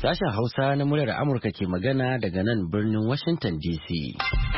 Sashen Hausa na muryar Amurka ke magana daga nan birnin Washington DC.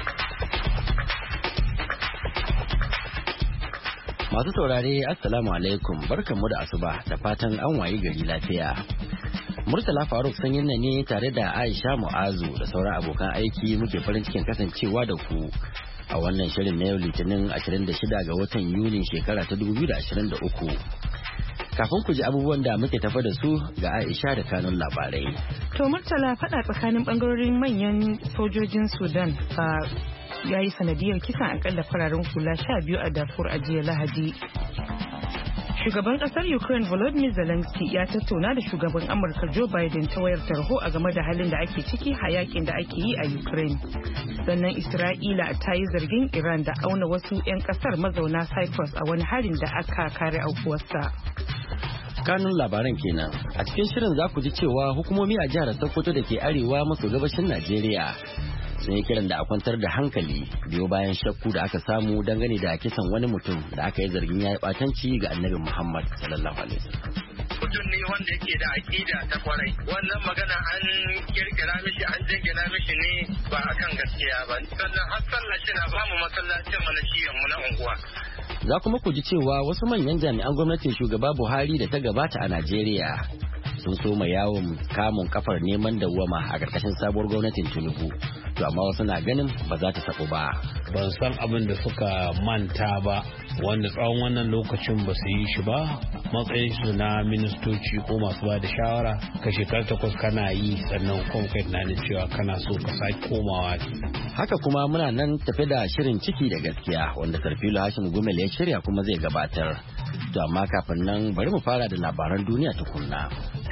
Masu saurare Assalamu alaikum, barkanmu da asuba da fatan an wayi gari lafiya. Murtala Faruk sanyin ne tare da Aisha Mu'azu da sauran abokan aiki muke farin cikin kasancewa da ku a wannan shirin na yau Litinin 26 ga watan Yuni shekara ta 2023. Kafin ku ji abubuwan da muke tafa da su ga Aisha da kanun labarai. To Murtala, faɗa tsakanin bangarorin manyan sojojin Sudan ya yi sanadiyar kisan akalla fararen hula 12 a Darfur a jiya Lahadi. Shugaban kasar Ukraine Volodymyr Zelensky ya tattauna da shugaban Amurka Joe Biden ta wayar tarho a game da halin da ake ciki a yakin da ake yi a Ukraine. Sannan Isra'ila ta yi zargin Iran da auna wasu 'yan kasar mazauna Cyprus a wani harin da aka kare aukuwarsa. Kanun labaran kenan. A cikin shirin za ku ji cewa hukumomi a jihar Sokoto da ke arewa maso gabashin Najeriya sun yi kiran da a kwantar da hankali biyo bayan shakku da aka samu dangane da kisan wani mutum da aka yi zargin ya yi ɓatanci ga annabi Muhammad sallallahu alaihi wasallam. Mutum ne wanda yake da aƙida ta kwarai. Wannan magana an kirkira mishi an jingina mishi ne ba akan gaskiya ba. Sannan har sallah shi na bamu masallacin mu na shiyan mu na unguwa. Za kuma ku ji cewa wasu manyan jami'an gwamnatin shugaba Buhari da ta gabata a Najeriya sun soma yawon kamun kafar neman dawwama a ƙarƙashin sabuwar gwamnatin Tinubu. To amma wasu na ganin ba za ta sabu ba. Ban san abin da suka manta ba wanda tsawon wannan lokacin ba su yi shi ba, matsayin su na ministoci ko masu ba da shawara ka shekara 8 kana yi sannan kuma kai tunanin cewa kana so ka sake komawa. Haka kuma muna nan tafi da shirin ciki da gaskiya wanda Sarfilo Hashim Gumel ya shirya kuma zai gabatar. To amma kafin nan bari mu fara da labaran duniya tukunna.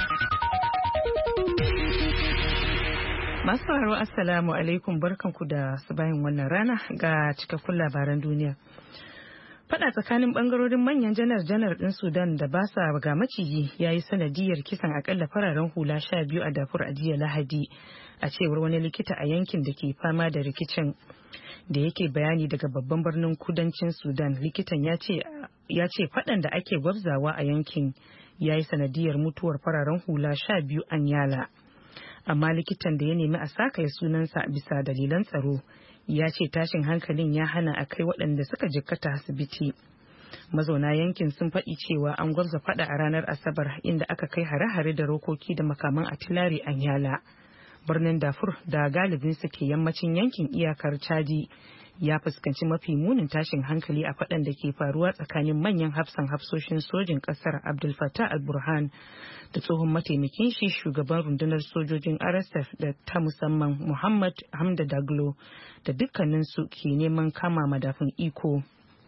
Masu sauraro Assalamu alaikum, barkanku da bayan wannan rana ga cikakkun labaran duniya. Fada tsakanin bangarorin manyan janar din Sudan da ba sa ga maciji ya yi sanadiyar kisan akalla fararen hula 12 a Darfur a jiya Lahadi, a cewar wani likita a yankin da ke fama da rikicin. Da yake bayani daga babban birnin kudancin Sudan, likitan ya ce fadan da ake gwabzawa a yankin ya yi sanadiyar mutuwar fararen hula 12 an yala. Amma likitan da ya nemi a sakaye sunansa bisa dalilan tsaro ya ce tashin hankalin ya hana a kai waɗanda suka jikkata asibiti. Mazauna yankin sun faɗi cewa an gwabza faɗa a ranar Asabar inda aka kai hare-hare da rokoki da makaman atilari an yala. Birnin Darfur da galibin su ke yammacin yankin iyakar Chadi ya fuskanci mafi munin tashin hankali a faɗan da ke faruwa tsakanin manyan hafsoshin sojin ƙasar Abdul Fattah al-Burhan da tsohon mataimakin shi shugaban rundunar sojojin RSF da ta musamman Muhammad Hamda Daglo da dukkaninsu ke neman kama madafun iko.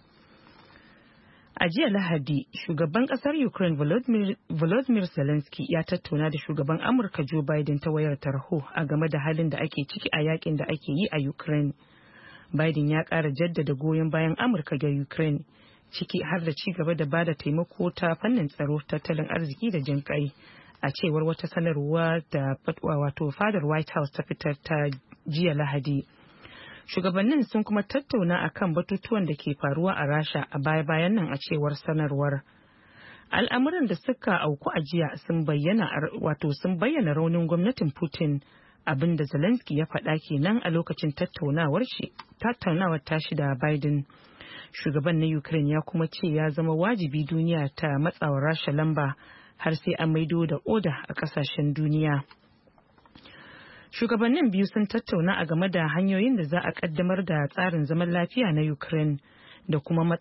A jiya Lahadi, shugaban kasar Ukraine Volodymyr Zelensky ya tattauna da shugaban Amurka Joe Biden ta wayar tarho a game da halin da ake ciki a yakin da ake yi a Ukraine. Biden ya ƙara jaddada goyon bayan Amurka ga Ukraine, ciki har da ci gaba da bada taimako ta fannin tsaro, tattalin arziki da jinƙai, a cewar wata sanarwa da wato fadar White House ta fitar ta jiya Lahadi. Shugabannin sun kuma tattauna akan batutuwan da ke faruwa a Rasha a baya-bayan nan, a cewar sanarwar. Al'amuran da suka auku a jiya sun bayyana raunin gwamnatin Putin, abinda Zelensky ya faɗa kenan a lokacin tattaunawar tashi da Biden. Shugaban na Ukraine ya kuma ce ya zama wajibi duniya ta matsawa Rasha lamba har sai an maido da oda a ƙasashen duniya. Shugabannin biyu sun tattauna a game da hanyoyin da za a kaddamar da tsarin zaman lafiya na Ukraine da kuma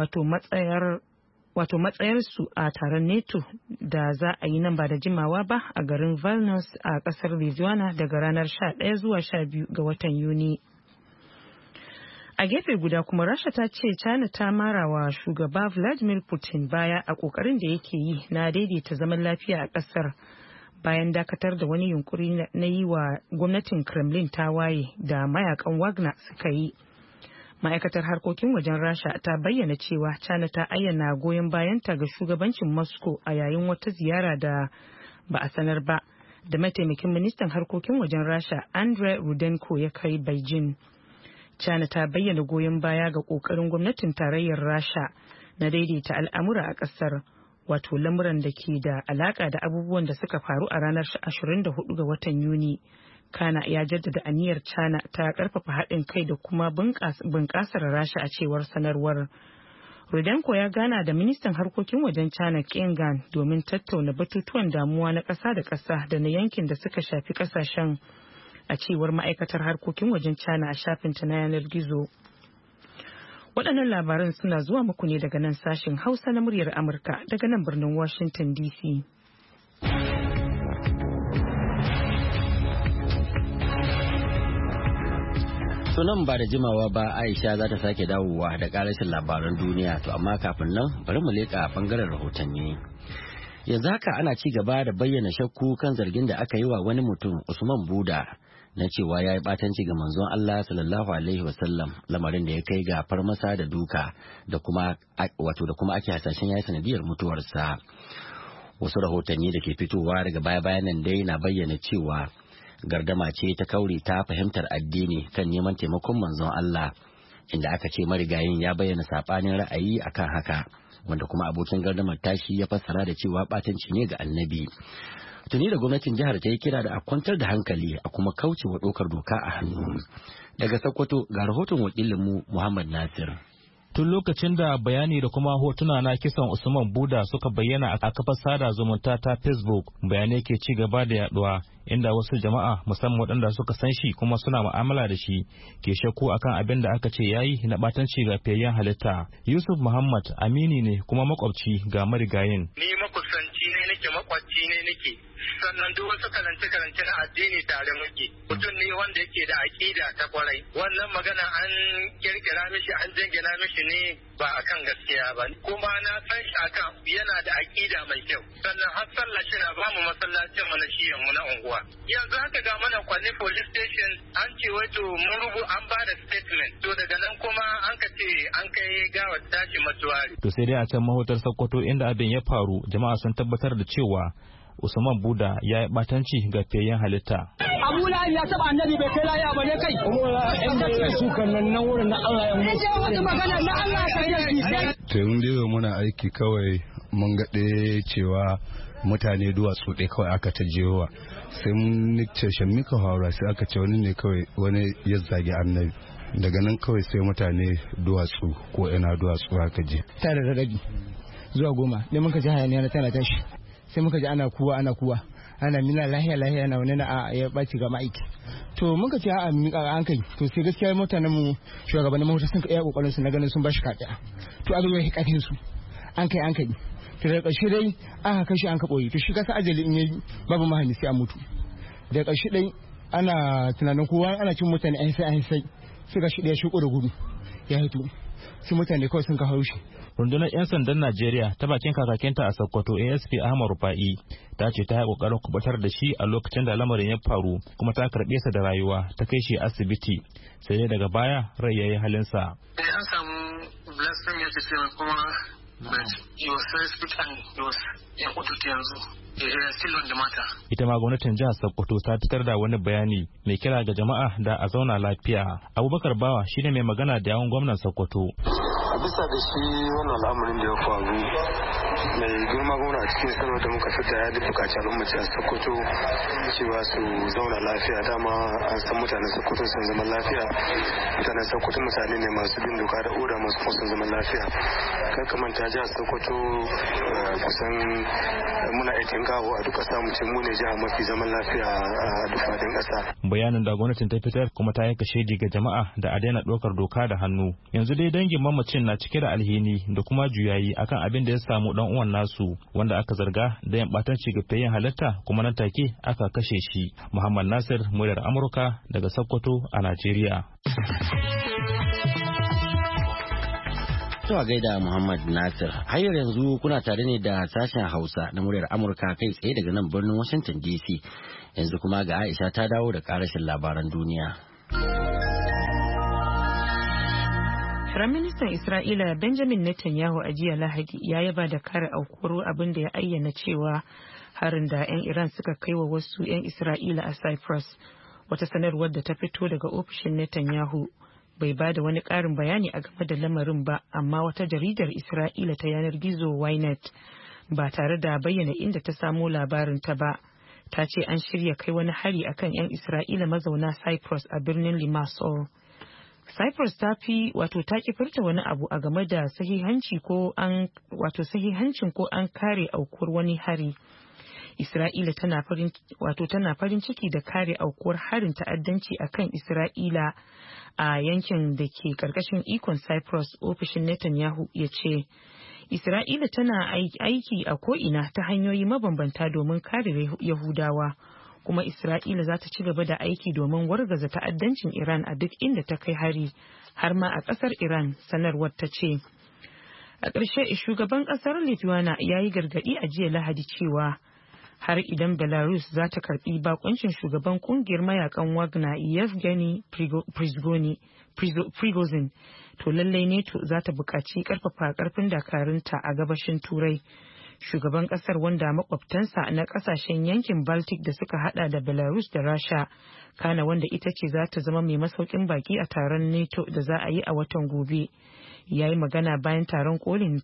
matsayarsu a taron NATO da za a yi nan ba da jimawa ba a garin Vilnius a kasar Lithuania daga ranar 11 zuwa 12 ga watan Yuni. A gefe guda kuma Rasha ta ce China ta mara wa shugaba Vladimir Putin baya a kokarin da yake yi na daidaita zaman lafiya a kasar, bayan dakatar da wani yunkuri na yi wa gwamnatin Kremlin tawaye da mayakan Wagner suka yi. Ma'aikatar harkokin wajen Rasha ta bayyana cewa China ta ayyana goyon bayanta ga shugabancin Moscow a yayin wata ziyara da ba a sanar ba da mataimakin ministan harkokin wajen Rasha Andrei Rudenko ya kai Beijing. China ta bayyana goyon baya ga kokarin gwamnatin tarayyar Rasha na daidaita al'amura a kasar, wato lamuran da ke da alaka da abubuwan da suka faru a ranar 24 ga watan Yuni. Kana ya jaddada aniyar China ta karfafa haɗin kai da kuma bunƙasar Rasha a cewar sanarwar. Rudenko ya gana da ministan harkokin wajen China Qin Gang domin tattauna batutuwan damuwa na ƙasa da ƙasa da na yankin da suka shafi ƙasashen, a cewar ma'aikatar harkokin wajen China a shafinta na yanar gizo. Waɗannan labaran suna zuwa muku ne daga nan sashen Hausa na muryar Amurka daga nan birnin Washington DC. Sunan ba da jimawa ba Aisha za ta sake dawowa da karashin labaran duniya, to amma kafin nan bari mu leƙa bangaren rahotanni. Yanzu haka ana ci gaba da bayyana shakku kan zargin da aka yi wa wani mutum Usman Buda na cewa ya yi batanci ga manzon Allah sallallahu alaihi wasallam, lamarin da ya kai ga farmasa da duka da kuma ake hasashen ya yi sanadiyar mutuwarsa. Wasu rahotanni da ke fitowa daga baya-bayan nan dai na bayyana cewa gardama ce ta kauri ta fahimtar addini kan neman taimakon manzon Allah, inda aka ce marigayin ya bayyana sabanin ra'ayi akan haka, wanda kuma abokin gardamar tashi ya fassara da cewa batanci ne ga annabi. Tuni da gwamnatin jihar ta yi kira da a kwantar da hankali a kuma kauce wa ɗaukar doka a hannu. Daga Sokoto ga rahoton wakilinmu Muhammad Nasir. Tun lokacin da bayani da kuma hotuna na kisan Usman Buda suka bayyana a kafar sada zumunta ta Facebook, bayanai ke ci gaba da yaduwa, inda wasu jama'a musamman waɗanda suka san shi kuma suna mu'amala da shi ke shakku akan abin da aka ce yayi na batanci ga fiyayyen halitta. Yusuf Muhammad amini ne kuma makwabci ga marigayin. Ni makusanci ne nake, makwabci ne nake, sannan duk wasu karance na addini tare muke. Mutum ne wanda yake da aƙida ta kwarai. Wannan magana an kirkira mishi, an jingina mishi ne ba akan gaskiya ba. Kuma na san shi akan yana da aƙida mai kyau. Sannan har sallah shi na bamu masallacin mu na shiyan mu na unguwa. Yanzu haka ga mana Kwanni police station an ce wato mun an ba da statement. To daga nan kuma an ka ce an kai gawar tashi matuwari. To sai dai a can mahotar Sokoto inda abin ya faru, jama'a sun tabbatar da cewa Usman Buda ya yi batanci ga fiyayyen halitta. Abu Lahab ya taba annabi bai kai laya ba ne kai. Inda ya suka nan wurin na Allah ya mutu. Wani magana na Allah ya kai. To mun dai muna aiki kawai mun ga cewa mutane duwatsu ɗaya kawai aka ta jewa. Sai mun nice shan mika haura sai aka ce wani ne kawai wani ya zagi annabi. Daga nan kawai sai mutane duwatsu ko ina duwatsu aka je. Tare da rabi zuwa 10 ne muka ji hayaniya na tana tashi. Sai muka ji ana kuwa ana mina lahiya na wani na ya baci ga ma'aiki. To muka ce a mika an kai, to sai gaskiya mutanen mu shugabannin mota sun iya kokarin su na ganin sun bashi kaɗa. To aka zo hikafin su an kai to daga ƙarshe dai aka kashi an ka boye. To shi kasa ajali in yayi babu mahani sai a mutu. Daga ƙarshe dai ana tunanin kowa ana cin mutane an sai sai ga shi da ya shuko da gudu ya hito. Sai mutane kawai sun ka haushi. Rundunar 'yan sandan Najeriya ta bakin kakakinta a Sokoto ASP Ahmad Rufa'i ta ce ta yi kokarin kubatar da shi a lokacin da lamarin ya faru, kuma ta karɓe sa da rayuwa ta kai shi asibiti, sai dai daga baya rai yayi halinsa. An samu blasphemy ya ce kuma but he was very speak and he was in kututu yanzu. Still on the matter. Ita ma gwamnatin jihar Sokoto ta fitar da wani bayani mai kira ga jama'a da a zauna lafiya. Abubakar Bawa shine mai magana da yawun gwamnan Sokoto. Bisa da shi wannan al'amarin da ya faru, mai girma gwamna a cikin sanar da muka fita ya bukaci al'ummaci a Sokoto cewa su zauna lafiya. Dama an san mutanen Sokoto sun zama lafiya. Mutanen Sokoto mutane ne masu bin doka da oda, masu kuma sun zama lafiya. Kar ka manta jihar Sokoto kusan muna aikin gawo a duka samu cin mu ne jiha mafi zaman lafiya a duk faɗin ƙasa. Bayanin da gwamnatin ta fitar kuma ta yanka shaidi ga jama'a da a daina ɗaukar doka da hannu. Yanzu dai dangin mamacin na cike da alhini da kuma juyayi akan abin da ya samu dan uwan nasu wanda aka zarga da yan batanci ga fayyan halatta, kuma nan take aka kashe shi. Muhammad Nasir, muryar Amurka daga Sokoto a Najeriya. To a gaida Muhammad Nasir. Har yanzu kuna tare ne da sashen Hausa na muryar Amurka kai tsaye daga nan birnin Washington DC. Yanzu kuma ga Aisha ta dawo da karashin labaran duniya. Firaministan Isra'ila Benjamin Netanyahu a jiya Lahadi ya yaba da kare aukuwar abin da ya ayyana cewa harin da 'yan Iran suka kai wa wasu 'yan Isra'ila a Cyprus. Wata sanarwar da ta fito daga ofishin Netanyahu bai ba da wani ƙarin bayani a game da lamarin ba, amma wata jaridar Isra'ila ta yanar gizo Ynet ba tare da bayyana inda ta samo labarin ta ba. Ta ce an shirya kai wani hari akan 'yan Isra'ila mazauna Cyprus a birnin Limassol. Cyprus ta ki furta wani abu a game da sahihancin ko an kare aukuwar wani hari. Isra'ila tana farin ciki da kare aukuwar harin ta'addanci akan Isra'ila a yankin da ke karkashin ikon Cyprus. Ofishin Netanyahu ya ce Isra'ila tana aiki a ko'ina ta hanyoyi mabambanta domin kare Yahudawa, kuma Isra'ila za ta ci gaba da aiki domin wargaza ta'addancin Iran a duk inda ta kai hari, har ma a ƙasar Iran, sanarwar ta ce. A ƙarshe, shugaban ƙasar Lithuania ya yi gargaɗi a jiya Lahadi cewa har idan Belarus za ta karɓi bakuncin shugaban ƙungiyar mayakan Wagner Yevgeny Prigozhin, to lallai NATO za ta buƙaci ƙarfafa ƙarfin dakarunta a gabashin Turai. Shugaban ƙasar, wanda makwabtansa na ƙasashen yankin Baltic da suka hada da Belarus da Rasha, kana wanda ita ce za ta zama mai masaukin baki a taron NATO da za a yi a watan gobe, ya yi magana bayan taron kolin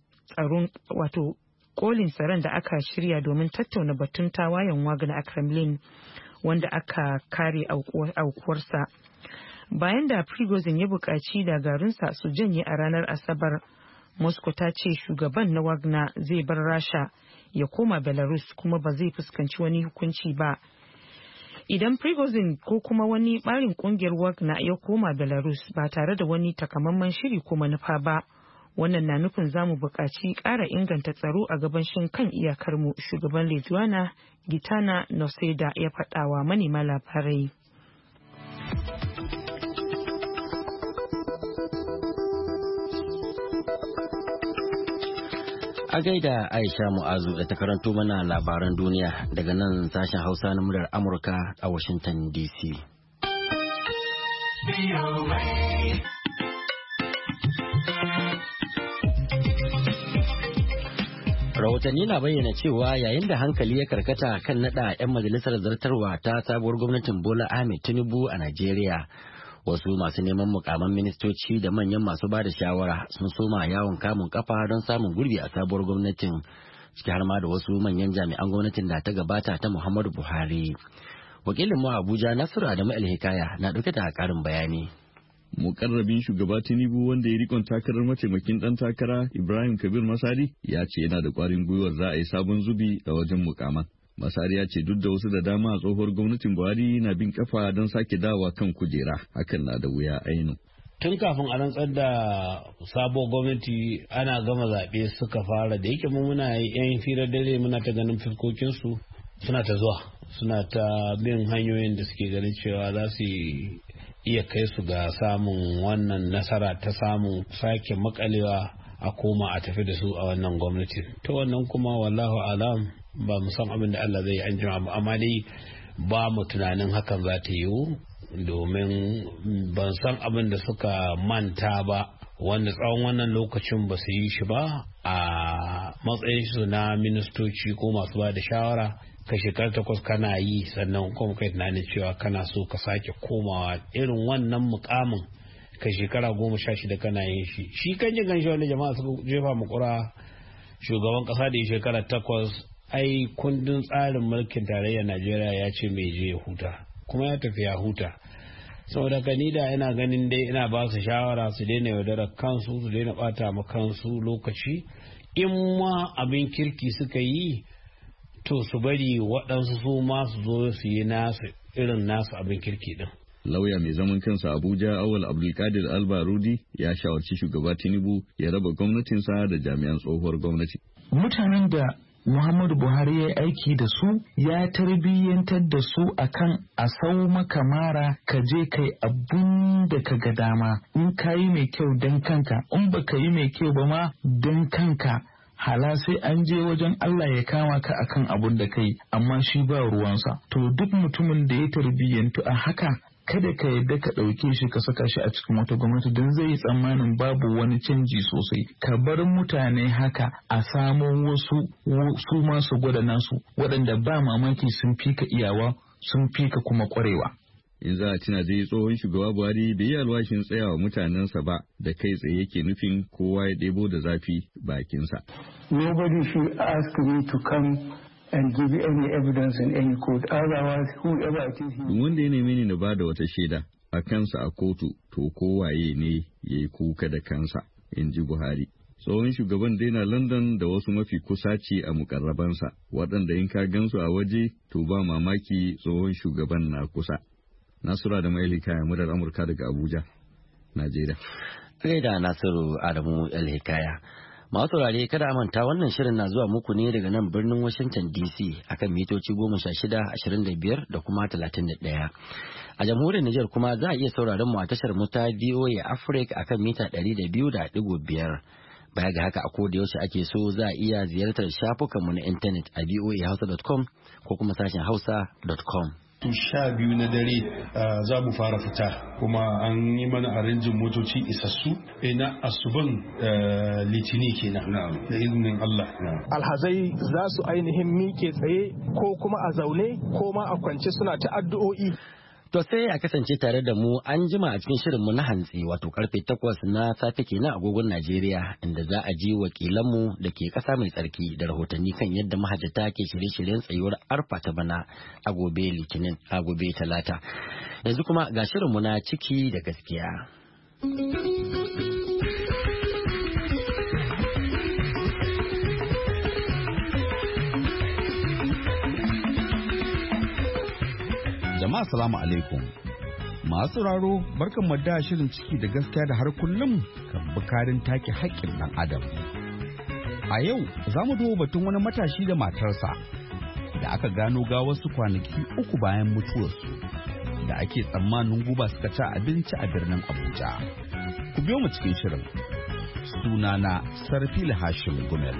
tsaron da aka shirya domin tattauna batun tawayen Wagner a Kremlin, wanda aka kare aukuwarsa. Bayan da Prigozhin ya buƙaci dakarunsa su janye a ranar Asabar, Moscow ta ce shugaban na Wagner zai bar Rasha ya koma Belarus kuma ba zai fuskanci wani hukunci ba. Idan Prigozhin ko kuma wani ɓarin ƙungiyar Wagner ya koma Belarus ba tare da wani takamaiman shiri ko manufa ba, wannan na nufin za mu buƙaci ƙara inganta tsaro a gabashin kan iyakarmu, shugaban Lithuania Gitana Nausėda ya faɗawa manema labarai. A gaida Aisha Mu'azu da ta karanto mana labaran duniya daga nan sashen Hausa na muryar Amurka a Washington DC. Rahotanni na bayyana cewa yayin da hankali ya karkata kan nada 'yan majalisar zartarwa ta sabuwar gwamnatin Bola Ahmed Tinubu a Najeriya, wasu masu neman mukaman ministoci da manyan masu ba da shawara sun soma yawon kamun kafa don samun gurbi a sabuwar gwamnatin, ciki har ma da wasu manyan jami'an gwamnatin da ta gabata ta Muhammadu Buhari. Wakilin mu Abuja Nasiru Adamu El-Hikaya na dauke da karin bayani. Mukarrabin shugaba Tinubu, wanda ya rikon takarar mataimakin dan takara Ibrahim Kabir Masari, ya ce yana da kwarin gwiwar za a yi sabon zubi a wajen mukaman. Masari ya ce duk da wasu da dama a tsohuwar gwamnatin Buhari na bin kafa don sake dawa kan kujera, hakan na da wuya ainu. Tun kafin a rantsar da sabuwar gwamnati ana gama zaɓe suka fara, da yake muna yan firar dare muna ta ganin fuskokinsu suna ta zuwa, suna ta bin hanyoyin da suke ganin cewa za su iya kai su ga samun wannan nasara ta samun sake makalewa a koma a tafi da su a wannan gwamnati. Ta wannan kuma wallahu alam ba mu san abin da Allah zai yi an jima, amma dai ba mu tunanin hakan za ta yiwu, domin ban san abin da suka manta ba wanda tsawon wannan lokacin ba su yi shi ba a matsayin su na ministoci ko masu ba da shawara. Ka shekara 8 kana yi, sannan kuma kai tunanin cewa kana so ka sake komawa irin wannan mukamin ka shekara 16 kana yin shi kan yin ganshi wanda jama'a suka jefa makura shugaban kasa da shekara 8. Ai kundin tsarin mulkin tarayyar Najeriya ya ce mai je ya huta, kuma ya tafi ya huta. Saboda ni da ina ganin dai ina ba su shawara su daina yaudarar kansu, su daina bata ma kansu lokaci. In ma abin kirki suka yi, to su bari waɗansu su ma su zo su yi nasu irin nasu abin kirki din. Lauya mai zaman kansa Abuja Awal Abdulkadir Albarudi ya shawarci shugaba Tinubu ya raba gwamnatinsa da jami'an tsohuwar gwamnati. Mutanen da Muhammadu Buhari ya yi aiki da su, ya tarbiyyantar da su akan a sau maka mara ka je kai abun da ka ga dama. In ka yi mai kyau don kanka, in ba ka yi mai kyau ba ma don kanka. Hala sai an je wajen Allah ya kama ka akan abun da kai, amma shi ba ruwansa. To duk mutumin da ya tarbiyyantu a haka, kada ka yadda ka ɗauke shi ka saka shi a cikin wata gwamnati don zai yi tsammanin babu wani canji sosai. Ka bar mutane haka a samo wasu su masu gwada nasu, waɗanda ba mamaki sun fi ka iyawa, sun fi ka kuma ƙwarewa. In za a tuna dai tsohon shugaba Buhari bai yi alwashin tsayawa mutanensa ba da kai tsaye yake nufin kowa ya ɗebo da zafi bakinsa. Nobody should ask me to come and give any evidence in any court. Otherwise, whoever it is. Wanda ya neme ni na ba da wata shaida a kansa a kotu, to kowaye ne ya yi kuka da kansa, in ji Buhari. Tsohon shugaban daina London da wasu mafi kusa ce a mukarrabansa, waɗanda in ka gansu a waje to ba mamaki tsohon shugaban na kusa. Nasura da Maili Kaya, murar Amurka daga Abuja, Najeriya. Sai da Nasiru Adamu El-Hikaya. Masu saurare kada a manta wannan shirin na zuwa muku ne daga nan birnin Washington DC akan mitoci 16, 25 da kuma 31. A jamhuriyar Nijar kuma za a iya sauraron mu a tashar mu ta VOA Africa akan mita 200.5. Baya ga haka a koda yaushe ake so za a iya ziyartar shafukanmu na intanet a voahausa.com ko kuma sashen hausa.com. 12 na dare za mu fara fita, kuma an yi mana arinjin motoci isassu na asuban litini kenan da izinin Allah. Alhazai za su ainihin miƙe tsaye ko kuma a zaune ko ma a kwance suna ta addu'o'i. To sai a kasance tare da mu an jima a cikin shirinmu na hantsi wato karfe 8 na safe kenan agogon Najeriya, inda za a ji wakilanmu da ke ƙasa mai tsarki da rahotanni kan yadda mahajjata ke shirye-shiryen tsayuwar arfa ta bana a gobe Litinin a gobe Talata. Yanzu kuma ga shirinmu na ciki da gaskiya. Jama'a salamu alaikum. Masu sauraro barkan mu da shirin ciki da gaskiya da har kullum kan bukarin take haƙƙin ɗan adam. A yau za mu duba batun wani matashi da matarsa da aka gano gawarsu kwanaki 3 bayan mutuwarsu da ake tsammanin guba suka ci abinci a birnin Abuja. Ku biyo mu cikin shirin. Sunana Sarfil Hashim Gumel.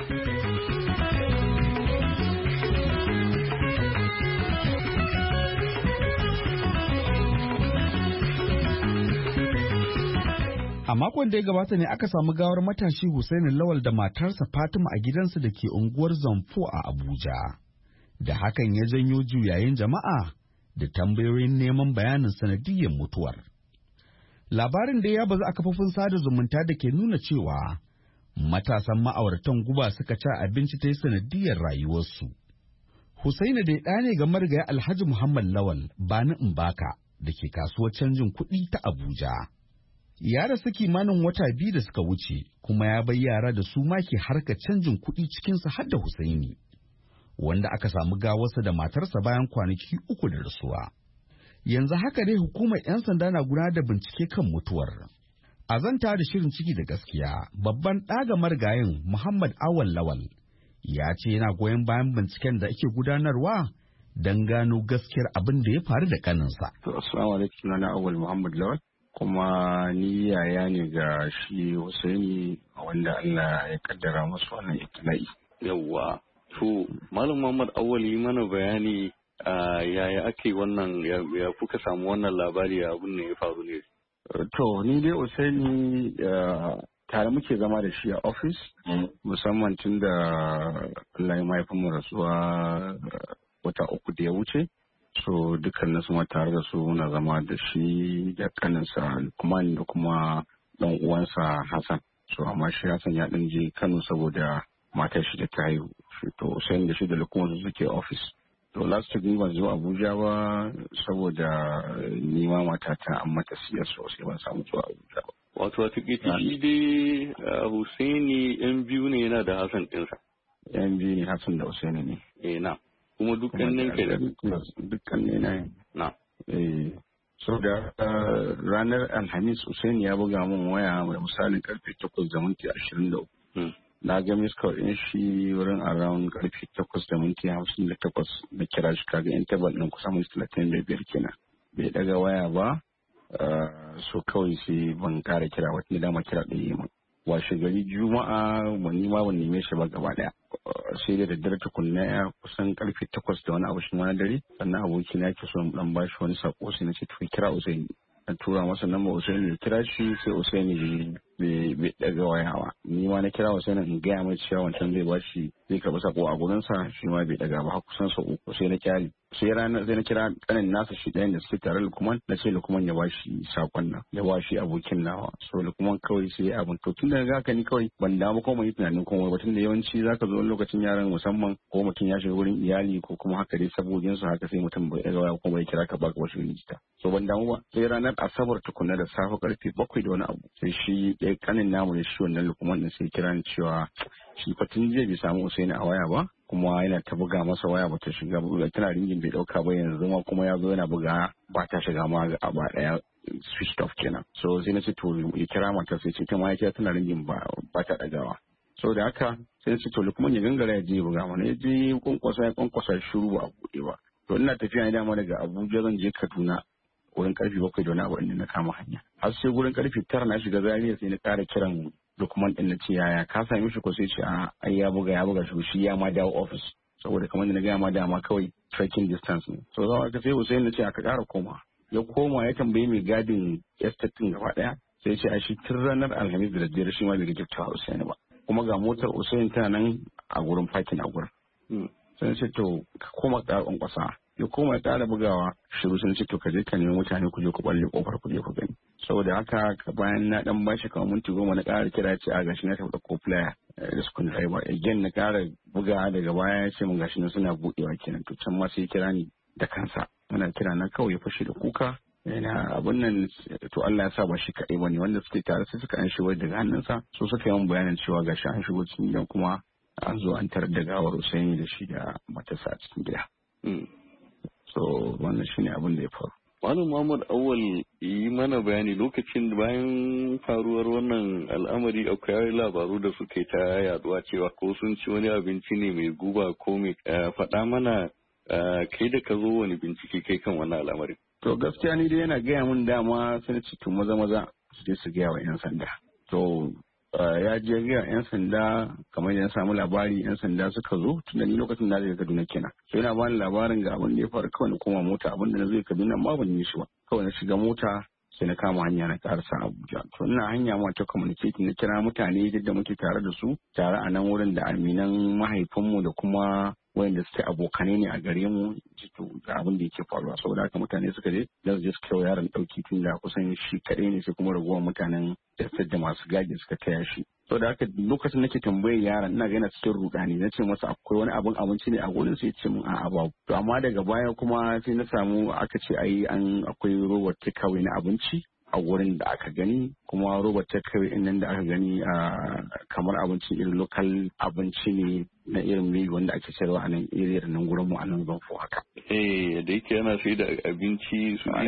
A makon da ya gabata ne aka samu gawar matashi Hussaini Lawal da matarsa Fatima a gidansu da ke unguwar Zamfo a Abuja. Da hakan ya janyo juyayin jama'a da tambayoyin neman bayanin sanadiyyar mutuwar. Labarin da ya bazu a kafofin sada zumunta da ke nuna cewa matasan ma'auratan guba suka ci abinci ta yi sanadiyyar rayuwarsu. Hussaini dai ɗa ne ga marigaya Alhaji Muhammad Lawal Bani Mbaka da ke kasuwar canjin kuɗi ta Abuja. Ya rasu kimanin wata 2 da suka wuce, kuma ya bai yara da su ma ke harkar canjin kuɗi cikinsa har da Hussaini, wanda aka samu gawarsa da matarsa bayan kwanaki 3 da rasuwa. Yanzu haka dai hukumar 'yan sanda na gudanar da bincike kan mutuwar. A zanta da shirin ciki da gaskiya, babban ɗaga marigayin Muhammad Awal Lawal ya ce yana goyon bayan binciken da ake gudanarwa don gano gaskiyar abin da ya faru da kaninsa. Assalamu alaikum, sunana Awal Muhammad Lawal. Kuma ni yaya ne ga shi Hussaini wanda Allah ya kaddara masu wannan ibtila'i. Yawwa, to Malam Muhammad Awwal yi mana bayani yaya ake wannan ya kuka samu wannan labari abin ne ya faru ne. To ni dai Hussaini tare muke zama da shi a ofis, musamman tun da Allah ya mahaifin mu rasuwa wata 3 da ya wuce. So dukkanin su tare da su muna zama da shi da kaninsa Lukman da kuma dan uwansa Hassan. So amma shi Hassan ya dan je Kano saboda matar shi da ta haihu. To sai da shi da Lukman su suke office. To last week ni ban zo Abuja ba saboda ni ma matata an mata siyar sosai ban samu zuwa Abuja ba. Wato a tuƙiƙi shi dai Hussaini yan biyu ne yana da Hassan ɗinsa. Yan biyu ne Hassan da Hussaini ne. Na. Kuma dukkanin kai da dukkanin na so da ranar Alhamis Hussaini ya buga min waya mai misalin karfe 8:23 na ga miss call din shi wurin around karfe 8:58 na kira shi kaga interval din kusan minti 35 kenan bai daga waya ba so kawai sai ban kara kira wata dama kira ɗaya min washe gari Juma'a wani ma ban neme shi ba gaba daya sai da daddare tukunna kusan karfe 8 da wani abu shi na dare sannan aboki na yake so dan bashi wani sako sai na ce to kira Hussaini na tura masa namba Hussaini da kira shi sai Hussaini bai daga wayawa ni ma na kira Hussaini in gaya mai cewa wancan zai bashi zai karɓi sako a gurin sa shi ma bai daga ba kusan sau 3 sai na kyale sai ranar sai na kira kanin nasa shi ɗayan da suke tare Lukman na ce Lukman ya bashi sakon nan ya bashi abokin nawa so Lukman kawai sai abin to tun da ga haka ni kawai ban damu ko mai tunanin komai ba tun da yawanci zaka zo lokacin yaran musamman ko mutum ya shiga wurin iyali ko kuma haka dai saboda su haka sai mutum bai ga kuma ya kira ka baka wasu rijista so ban damu ba sai ranar asabar tukunna da safe karfe 7 da wani abu sai shi ɗaya kanin namu da shi wannan Lukman din sai kira ni cewa shi fa tun jiya bai samu Usaini a waya ba kuma yana ta buga masa waya bata shiga ba tana ringin bai dauka ba yanzu ma kuma ya zo yana buga ba ta shiga ma a ba daya switched off kenan so sai na ce to ya kira mata sai ce ta ma ya kira tana ringin ba ta dagawa so da haka sai na ce to kuma ya gangara ya je buga mana ya je kwankwasa shiru ba a buɗe ba to ina tafiya ne dama daga Abuja zan je Kaduna wurin karfe 7 da wani abu inda na kama hanya har sai wurin karfe 9 na shiga Zaria sai na ƙara kiran dokuman din na ce yaya ka same shi ko sai ce a ai ya buga shi ya ma dawo office saboda kamar da na gaya ma dama kawai trekking distance ne so za ka sai Hussein na ce aka ƙara koma ya koma ya tambaye mai gadin estate din gaba daya sai ce a shi tun ranar Alhamis da daddare shi ma bai gifta Hussein ba kuma ga motar Hussein tana nan a gurin parking a gurin sai ce to ka koma ƙara kwankwasa ya koma ya ƙara bugawa shiru sun ce to ka je ka nemi mutane ku je ku balle kofar ku je ku gani saboda haka bayan na dan bashi kamar minti 10 na ƙara kira ce a gashi na tafi da ko player da school driver again na ƙara bugawa daga baya ya ce mun gashi na suna buɗewa kenan to can ma sai ya kira ni da kansa muna kira na kawai ya fashe da kuka yana abun nan to Allah ya sa ba shi kaɗai bane wanda suke tare sai suka an shigo daga hannunsa so suka yi bayanin cewa gashi an shigo cikin gidan kuma an zo an tarar da gawar Usaini da shi da matasa a cikin gida. So wannan shine abin da ya faru. Malam Muhammad Awwal yi mana bayani lokacin bayan faruwar wannan al'amari akwai labaru da suke ta yaduwa cewa ko sun ci wani abinci ne mai guba ko mai faɗa mana kai da ka zo wani bincike kai kan wannan al'amari. To gaskiya ni dai yana gaya min dama sai ci to maza su je su gaya wa 'yan sanda. To ya je ga 'yan sanda kamar ya samu labari 'yan sanda suka zo tunda ni lokacin da zai Kaduna kenan sai yana bani labarin ga abin da ya faru kawai na koma mota abin da na zai Kaduna ma ban yi shi ba kawai na shiga mota sai na kama hanya na karasa Abuja to ina hanya ma ta communicating na kira mutane da muke tare da su tare a nan wurin da aminan mahaifinmu da kuma wayanda suke abokanai ne a gare mu to ga abin da yake faruwa saboda haka mutane suka je da su kai yaron dauki tun da kusan shi kadai ne sai kuma ragowar mutanen da masu gaji suka taya shi saboda haka lokacin nake tambayar yaron ina ga yana cikin rudani na ce masa akwai wani abin abinci ne a gurin sai ya ce min a'a babu to amma daga baya kuma sai na samu aka ce akwai robar takeaway na abinci a wurin da aka gani kuma robar takeaway din nan da aka gani kamar abinci irin local abinci ne na irin mai wanda ake sayarwa a nan area da nan gurin mu a nan Zanfo haka da yake yana sai da abinci su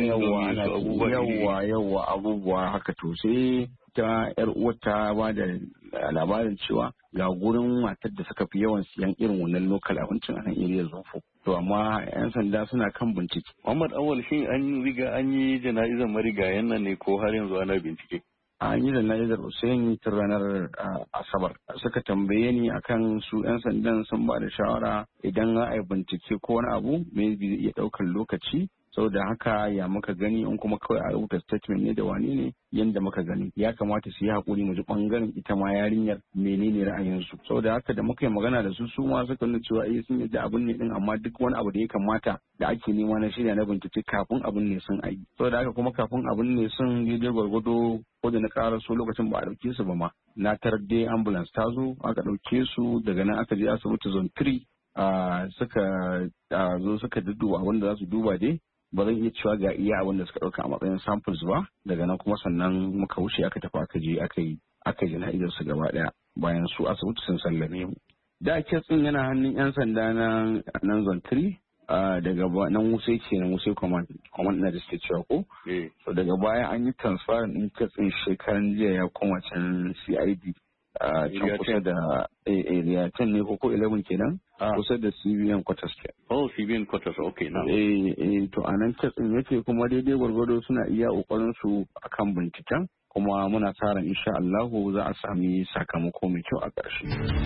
yawa abubuwa haka to sai ta yar uwar ta ba da labarin cewa ga gurin matar da suka fi yawan siyan irin wannan lokal abincin a nan area Zanfo to amma yan sanda suna kan bincike. Muhammad Awwal shin an yi jana'izar marigayen nan ne ko har yanzu ana bincike? An yi jana'izar Hussein tun ranar Asabar suka tambaye ni akan su yan sandan sun ba da shawara idan za a yi bincike ko wani abu maybe zai iya ɗaukar lokaci saboda haka ya muka gani in kuma kawai a rubuta statement ne da wani ne yanda muka gani ya kamata su yi hakuri mu ji bangaren ita ma yarinyar menene ra'ayinsu saboda haka da muka yi magana da su ma suka nuna cewa sun yadda abin ne din amma duk wani abu da ya kamata da ake nema na shirya na bincike kafin abin ne sun ayi saboda haka kuma kafin abin ne sun daidai gwargwado ko da na ƙara su lokacin ba a ɗauke su ba ma na tarar dai ambulance ta zo aka ɗauke su daga nan aka je asibiti zone 3 suka zo suka dudduba abin da za su duba dai ba zan iya cewa ga iya abin da suka ɗauka a matsayin samples ba daga nan kuma sannan muka wuce aka tafi aka je aka yi jana'izar su gaba ɗaya bayan su asibiti sun sallame mu da kitsin yana hannun yan sanda na nan zone 3 daga nan wuse ce na wuse command na da suke cewa ko so daga baya an yi transfer din kitsin shekaran jiya ya koma can CID can kusa da area 10 ne ko 11 kenan kusa da CBN quarters ke. Oh, CBN quarters, okay, na. To a nan kitsin yake kuma daidai gwargwado suna iya kokarin su akan binciken kuma muna tsara insha Allah za a sami sakamako mai kyau a ƙarshe.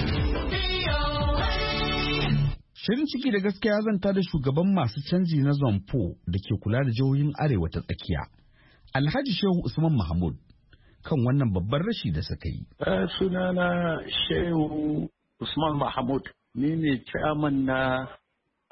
Shirin ciki da gaskiya zanta da shugaban masu canji na Zanfo da ke kula da jihohin Arewa ta tsakiya, Alhaji Shehu Usman Mahmud, kan wannan babban rashi da suka yi. Sunana Shehu Usman Mahmud, ni ne chairman na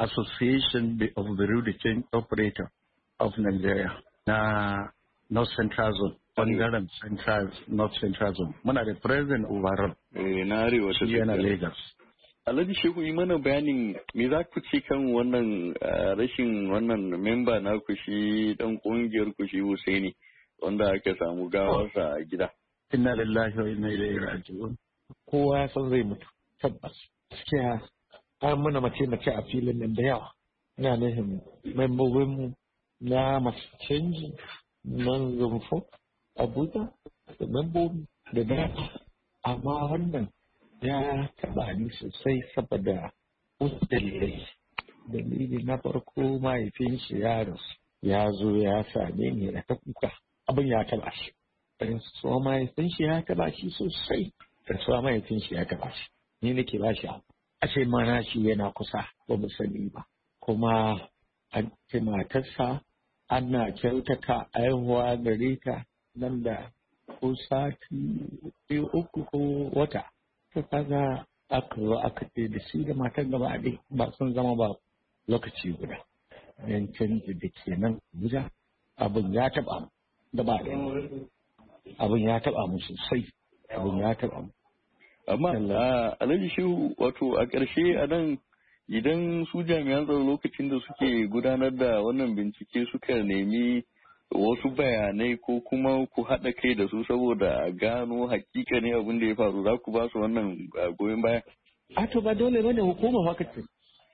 Association of Bureau de Change Operator of Nigeria na North Central Zone. Bangaren North Central Zone. Muna da president overall. Na arewa ta yana Lagos. Alhaji Shehu yi mana bayanin me za ku ce kan wannan rashin wannan memba na ku shi dan kungiyar ku shi Husaini wanda aka samu gawarsa a gida. Inna lillahi wa inna ilaihi raji'un. Kowa ya san zai mutu tabbas. Gaskiya an muna mace a filin nan da yawa. Ina nufin membobinmu na masu canji nan Zumfo Abuja da membobi da dama. Amma wannan ya taba ni sosai saboda wasu dalilai. Dalili na farko mahaifin shi ya rasu. Ya zo ya same ni da ta kuka. Abin ya taba shi. Rasuwa mahaifin shi ya taba shi sosai. Rasuwa mahaifin shi ya taba shi. Ni nake ba shi abu. A ce mana shi yana kusa ba mu sani ba. Kuma an ce matarsa ana kyautata aihuwa gare ta nan da ko sati 3 ko wata. Ta kaga aka zo aka ce da shi da matar gaba ɗaya ba sun zama ba lokaci guda. Yan canji da ke nan guda abin ya taɓa mu gaba ɗaya. Abin ya taɓa mu sosai. Abin ya taɓa mu. Amma Alhaji Shehu wato a ƙarshe a nan idan su jami'an tsaro lokacin da suke gudanar da wannan bincike suka nemi wasu bayanai ko kuma ku haɗa kai da su saboda a gano hakika ne abin da ya faru za ku ba su wannan goyon baya? A to ba dole bane hukuma haka ce.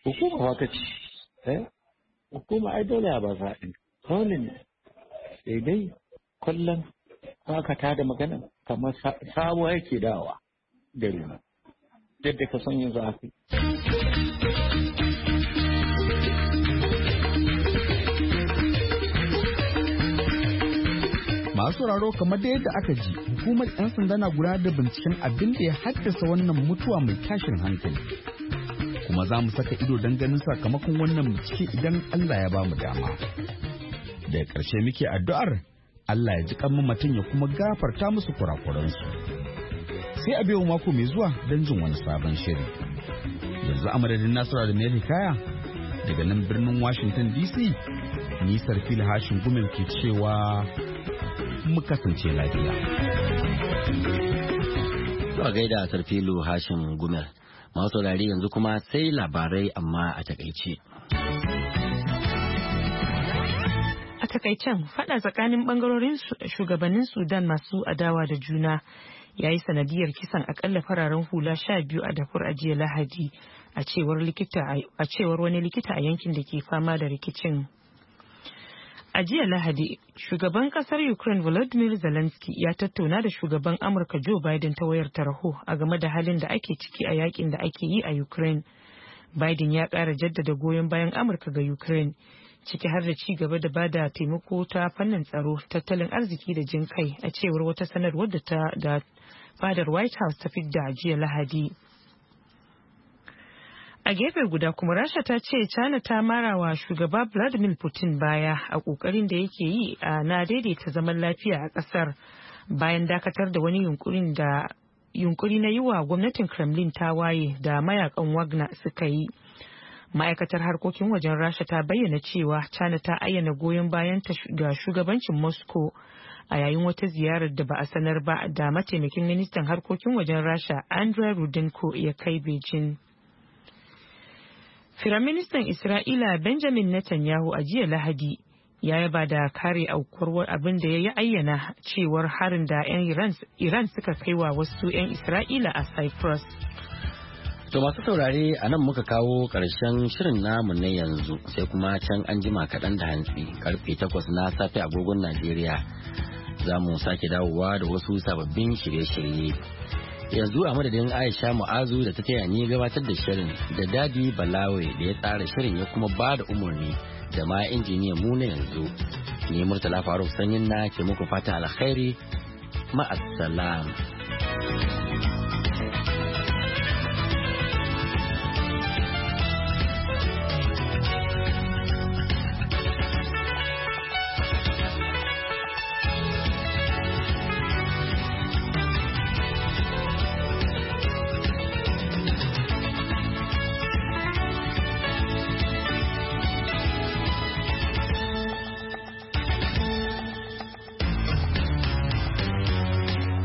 Hukuma ai dole a ba za a dole ne. Sai dai kullum haka ta da magana kamar sabuwa yake dawa gari na. Yadda ka son yin zafi. Masu sauraro kamar da yadda aka ji, hukumar 'yan sanda na gudanar da binciken abin da ya haddasa wannan mutuwa mai tashin hankali. Kuma za mu saka ido don ganin sakamakon wannan bincike idan Allah ya ba mu dama. Daga ƙarshe muke addu'ar Allah ya ji kan mamatan ya kuma gafarta musu kurakuransu. Sai a biyo mako mai zuwa don jin wani sabon shiri. Yanzu a madadin Nasara da Mel Hikaya daga nan birnin Washington DC, ni Sarfil Hashin Gumel ke cewa mu kasance lafiya. Zuwa gaida Sarfilu Hashim Gumel. Masu saurari yanzu kuma sai labarai amma a takaice. A takaicen fada tsakanin bangarorin shugabannin Sudan masu adawa da juna ya yi sanadiyar kisan akalla fararen hula 12 a Darfur a jiya Lahadi a cewar wani likita a yankin da ke fama da rikicin. A jiya Lahadi, shugaban kasar Ukraine Volodymyr Zelensky ya tattauna da shugaban Amurka Joe Biden ta wayar tarho a game da halin da ake ciki a yakin da ake yi a Ukraine. Biden ya ƙara jaddada goyon bayan Amurka ga Ukraine, ciki har da ci gaba da bada taimako ta fannin tsaro, tattalin arziki da jin kai, a cewar wata sanarwar da fadar White House ta fidda a jiya Lahadi. A gefe guda kuma Rasha ta ce China ta mara wa shugaba Vladimir Putin baya a kokarin da yake yi na daidaita zaman lafiya a kasar bayan dakatar da wani yunkuri na yi wa gwamnatin Kremlin tawaye da mayakan Wagner suka yi. Ma'aikatar harkokin wajen Rasha ta bayyana cewa China ta ayyana goyon bayanta ga shugabancin Moscow a yayin wata ziyarar da ba a sanar ba da mataimakin ministan harkokin wajen Rasha Andriy Rudenko ya kai Beijing. Firaministan Isra'ila Benjamin Netanyahu a jiya Lahadi ya yaba da kare aukuwar abin da ya ayyana cewar harin da 'yan Iran suka kai wa wasu 'yan Isra'ila a Cyprus. To masu saurare a nan muka kawo ƙarshen shirin namu na yanzu sai kuma can an jima kaɗan da hantsi karfe 8 na safe agogon Najeriya za mu sake dawowa da wasu sababbin shirye-shirye. Yanzu a madadin Aisha Mu'azu da ta taya ni gabatar da shirin da Dadi Balawe da ya tsara shirin ya kuma ba da umarni da ma injiniyan mu na yanzu. Ni Murtala Faruk Sanyin na ke muku fata alkhairi ma'assalam.